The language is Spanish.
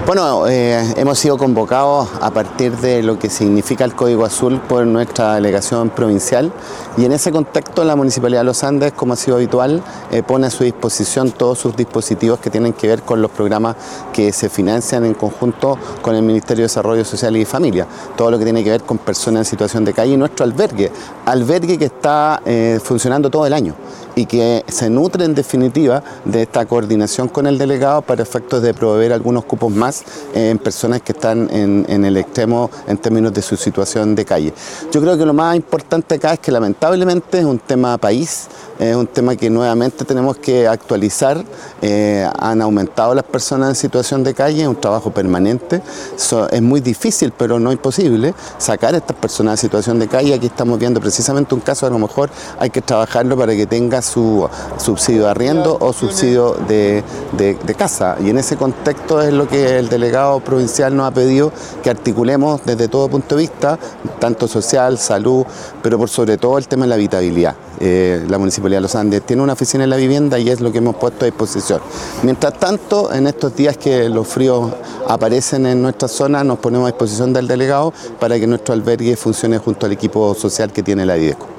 Bueno, hemos sido convocados a partir de lo que significa el Código Azul por nuestra delegación provincial, y en ese contexto la Municipalidad de Los Andes, como ha sido habitual, pone a su disposición todos sus dispositivos que tienen que ver con los programas que se financian en conjunto con el Ministerio de Desarrollo Social y Familia, todo lo que tiene que ver con personas en situación de calle, y nuestro albergue que está funcionando todo el año y que se nutre en definitiva de esta coordinación con el delegado para efectos de proveer algunos cupos más en personas que están en el extremo en términos de su situación de calle. Yo creo que lo más importante acá es que lamentablemente es un tema país, es un tema que nuevamente tenemos que actualizar. Han aumentado las personas en situación de calle, es un trabajo permanente. Es muy difícil, pero no imposible, sacar a estas personas en situación de calle. Aquí estamos viendo precisamente un caso, a lo mejor hay que trabajarlo para que tenga su subsidio de arriendo o subsidio de casa. Y en ese contexto es lo que el delegado provincial nos ha pedido que articulemos desde todo punto de vista, tanto social, salud, pero por sobre todo el tema de la habitabilidad. La Municipalidad de Los Andes tiene una oficina en la vivienda y es lo que hemos puesto a disposición. Mientras tanto, en estos días que los fríos aparecen en nuestra zona, nos ponemos a disposición del delegado para que nuestro albergue funcione junto al equipo social que tiene la Videco.